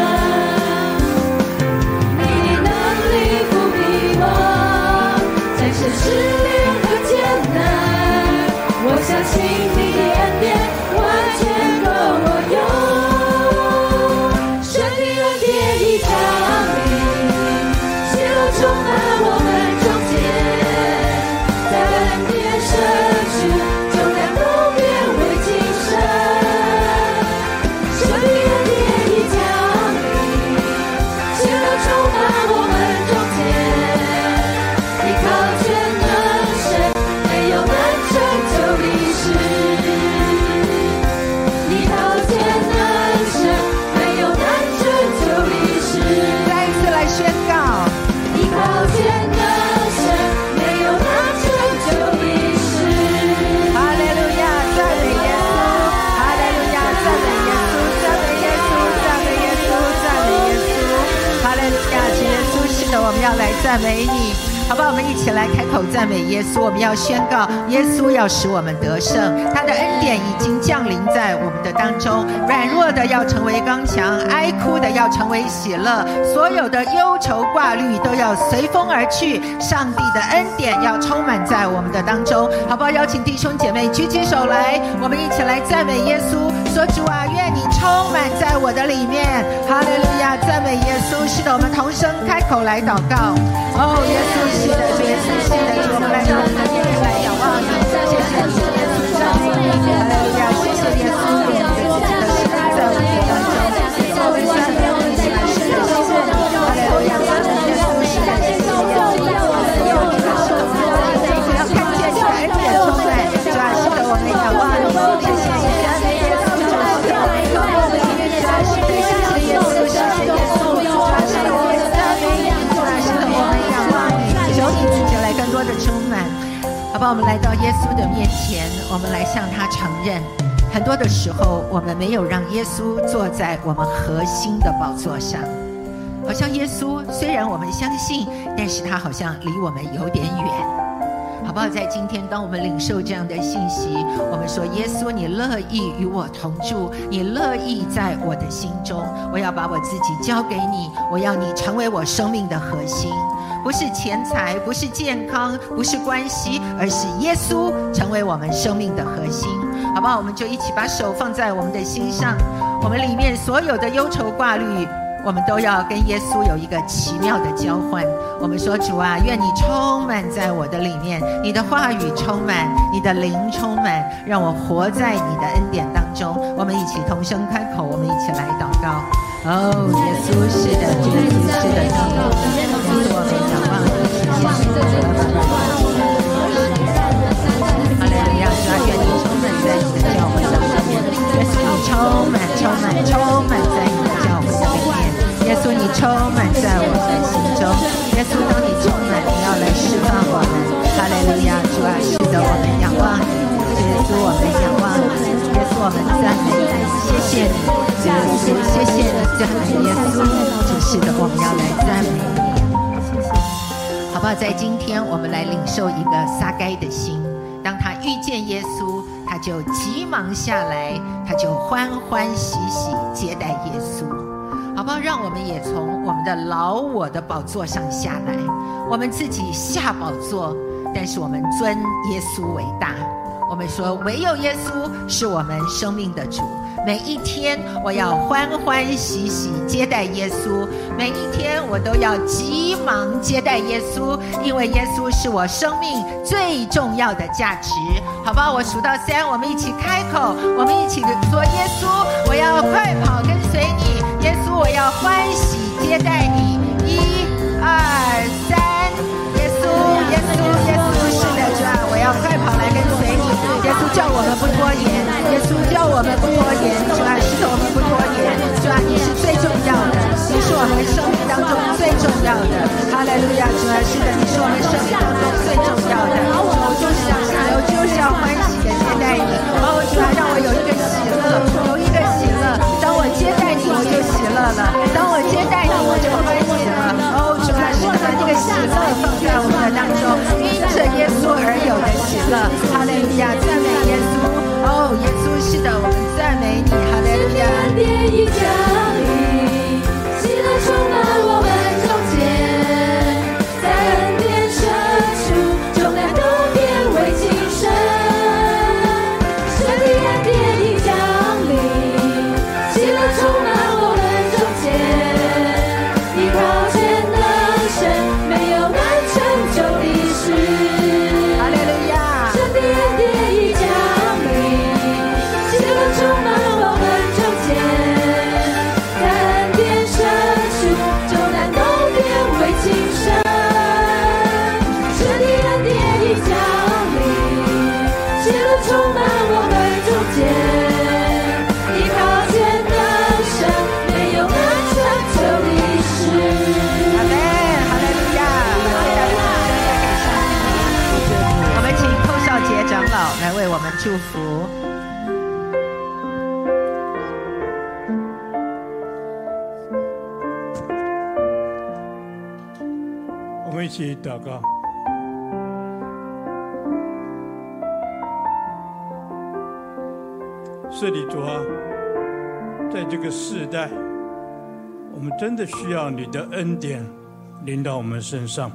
B: 你的能力不比我，战胜试炼和艰难，我相信你的恩典完全够我用，神的恩典已降临，
A: 赞美你。好吧，我们一起来开口赞美耶稣。我们要宣告，耶稣要使我们得胜，他的恩典已经降临在我们的当中。软弱的要成为刚强，哀哭的要成为喜乐，所有的忧愁挂虑都要随风而去。上帝的恩典要充满在我们的当中，好不好？邀请弟兄姐妹举起手来，我们一起来赞美耶稣，说主啊，愿你充满在我的里面。哈利路亚，赞美耶稣。是的，我们同声开口来祷告。哦，耶稣，是的，主耶稣，是的，主，我们来到你的面前来仰望你，谢谢主耶稣，赞美你，哈利路亚，谢谢耶稣，我们的自己的生命在我们的当中，我们赞美你，是的，是的，谢谢你，哈利路亚，赞美耶稣，是的，谢谢耶稣，有你的手，我要看见你的恩典充满，主啊，是的，我们仰望你，谢谢你，赞美耶稣，主啊，是的，我们仰望你，主啊，是的，谢谢耶稣，谢谢耶稣，主啊，是的，我们赞美你，主啊，是的，我们仰望你，求你自己来更多的充满。好吧，我们来到耶稣的面前，我们来向他承认，很多的时候我们没有让耶稣坐在我们核心的宝座上，好像耶稣虽然我们相信，但是他好像离我们有点远。好不好？在今天当我们领受这样的信息，我们说耶稣你乐意与我同住，你乐意在我的心中，我要把我自己交给你，我要你成为我生命的核心，不是钱财，不是健康，不是关系，而是耶稣成为我们生命的核心。好不好？我们就一起把手放在我们的心上，我们里面所有的忧愁挂虑，我们都要跟耶稣有一个奇妙的交换。我们说主啊，愿你充满在我的里面，你的话语充满，你的灵充满，让我活在你的恩典当中。我们一起同声开口，我们一起来祷告。哦，耶稣，是的，耶稣，是的，是我们仰望你，谢谢哈利路亚，主啊，愿你充满在你的教会当中，耶稣你充满在你的教会里面，耶稣你充满在我们的心中，耶稣当你充满，你要来释放我们。哈利路亚，主啊，是的，我们仰望你，耶稣，我们仰望你，耶稣，我们赞美你，谢谢你，耶稣，谢谢你，赞美耶稣，主，是的，我们要来赞美你，谢谢。好不好？在今天我们来领受一个撒该的心，当他遇见耶稣，他就急忙下来，他就欢欢喜喜接待耶稣。好不好？让我们也从我们的老我的宝座上下来，我们自己下宝座，但是我们尊耶稣为大。我们说唯有耶稣是我们生命的主，每一天我要欢欢喜喜接待耶稣，每一天我都要急忙接待耶稣，因为耶稣是我生命最重要的价值。好吧，我数到3，我们一起开口，我们一起说耶稣，我要快跑跟随你，耶稣我要欢喜接待你，1、2、3，耶稣，耶稣，耶稣，是的，主啊，我要快跑来跟随你，耶稣叫我们不拖延，耶稣叫我们不拖延，主啊，是的，我们不拖延，主啊，你是最重要的，你是我们生命当中最重要的，哈利路亚，主啊，是的，你是我们生命当中最重要的，主，我就是要下流，就是要欢喜的接待你，哦，主啊，让我有一个喜乐，有一个喜乐，当我接待你，我就喜乐了，当我接待你，我就欢喜了，哦，主啊，是的，把这个喜乐放在我们的当中，因着耶稣而有的喜乐，哈利路亚，赞美耶稣，哦，耶稣，是的，我们赞美你，哈利路亚。
B: 恩典已降临，喜乐充满我们中间，在恩典深处，重担都变为轻省。神的恩典已降临，喜乐充满我们中间，依靠全能神，没有难成就的事。
A: 哈利路亚。
B: 神的恩典已降临，喜乐充满我们中间，在恩典深处，重担都变为轻省。神的恩典已降临，喜乐充满我们中间，依靠全能神，没有难成就的事。
A: 阿门，哈利路亚，我们请寇少杰长老来为我们祝福。
C: 我们一起祷告。是的，主啊，在这个世代，我们真的需要你的恩典临到我们身上，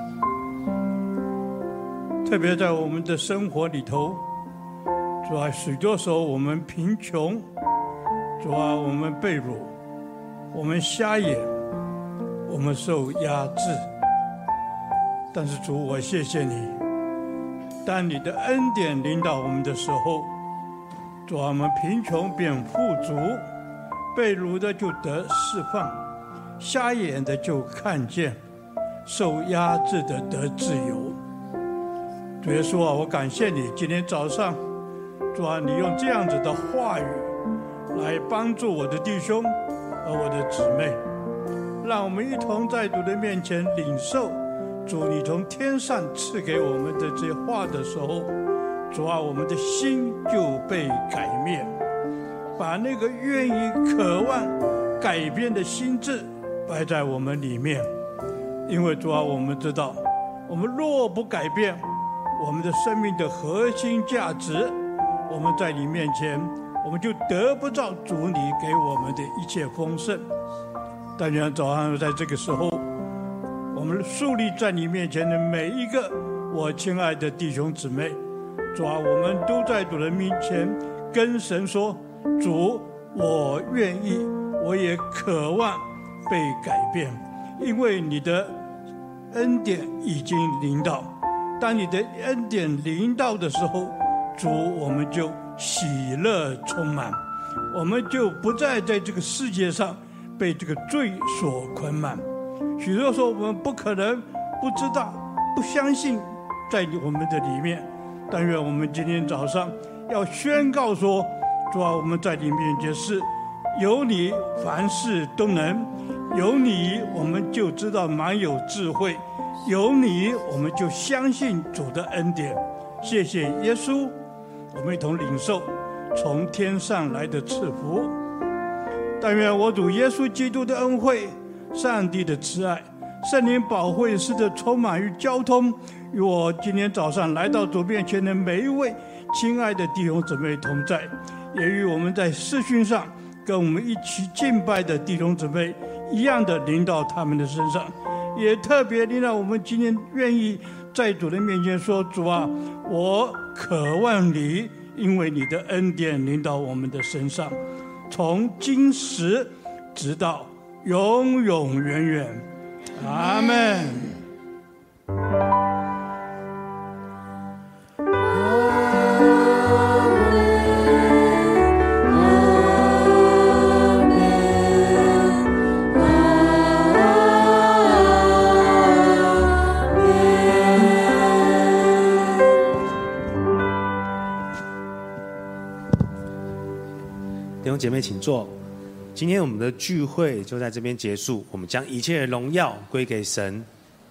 C: 特别在我们的生活里头，主啊，许多时候我们贫穷，主啊，我们被掳，我们瞎眼，我们受压制。但是主，我谢谢你，当你的恩典临到我们的时候，主啊，我们贫穷变富足，被掳的就得释放，瞎眼的就看见，受压制的得自由。主耶稣啊，我感谢你，今天早上，主啊，你用这样子的话语来帮助我的弟兄和我的姊妹，让我们一同在主的面前领受主你从天上赐给我们的这些话的时候，主啊，我们的心就被改变，把那个愿意渴望改变的心志摆在我们里面。因为主啊，我们知道，我们若不改变我们的生命的核心价值，我们在你面前，我们就得不到主你给我们的一切丰盛。但愿早上在这个时候，我们树立在你面前的每一个我亲爱的弟兄姊妹，主啊，我们都在主的面前跟神说，主，我愿意，我也渴望被改变，因为你的恩典已经临到。当你的恩典临到的时候，主，我们就喜乐充满，我们就不再在这个世界上被这个罪所捆绑。许多时候我们不可能不知道、不相信在我们的里面，但愿我们今天早上要宣告说，主啊，我们在你面前是有你凡事都能，有你我们就知道满有智慧，有你我们就相信主的恩典。谢谢耶稣，我们一同领受从天上来的赐福。但愿我主耶稣基督的恩惠、上帝的慈爱、圣灵保惠师的充满与交通，与我今天早上来到主面前的每一位亲爱的弟兄姊妹同在，也与我们在视讯上跟我们一起敬拜的弟兄姊妹一样的临到他们的身上，也特别临到我们今天愿意在主的面前说，主啊，我渴望你，因为你的恩典临到我们的身上，从今时直到永永远远。阿们。
D: 弟兄姐妹请坐。今天我们的聚会就在这边结束，我们将一切的荣耀归给神。